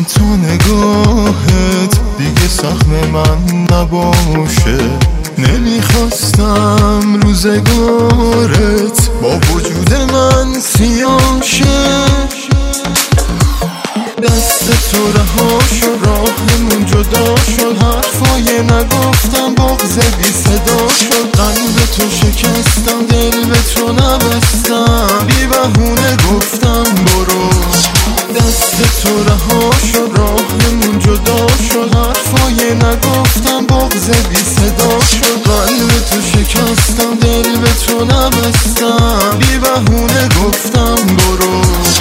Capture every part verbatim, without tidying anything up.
تا نگاهت دیگه سهم من نباشه. نمیخواستم روزگارت با وجود من سیاه شه. دست تو رها شد، راهمون جدا شد، حرفای نگفتم بغض بی صدا شد. قلب تو شکستم، دل به تو نبستم، بی بهونه گفتم برو. دست تو رها شد، راهمون جدا شد، حرفای نگفتم بغض بی صدا شد. قلب تو شکستم، دل به تو نبستم، بی بهونه گفتم برو.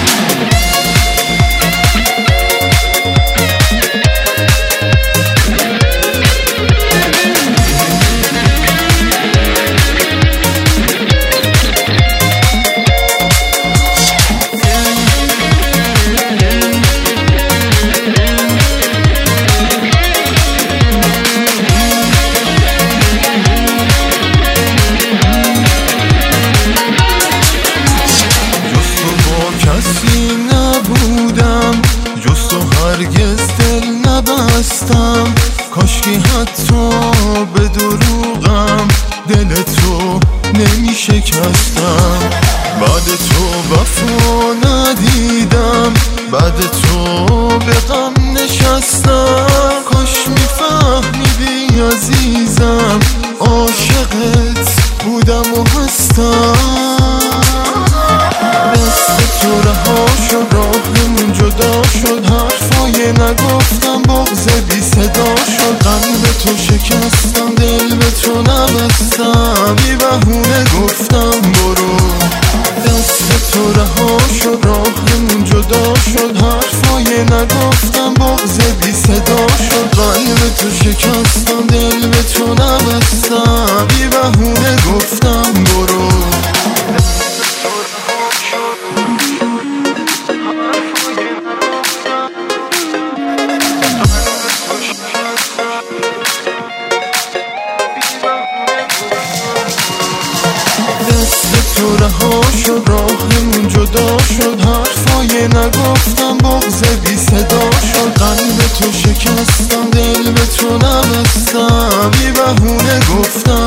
کسی نبودم جز تو، هرگز دل نبستم. کاشکی حتی به دروغم دل تو نمی شکستم. بعد تو وفا ندیدم، بعد تو به غم نشستم. کاش میفهمیدی عزیزم، عاشقت بودم و هستم. دست تو رها شد، راهمون جدا شد، حرفای نگفتم بغض بی صدا شد. قلب تو شکستم، دل به تو نبستم، بی بهونه گفتم برو. دست تو رها شد، راهمون جدا شد، حرفای نگفتم بغض بی صدا شد. قلب تو شکستم، دل به تو نبستم، بی بهونه گفتم برو. دست تو رها شد، راهمون جدا شد، حرفای نگفتم بغض بی صدا شد. قلب تو شکستم، دل به تو نبستم، بی بهونه گفتم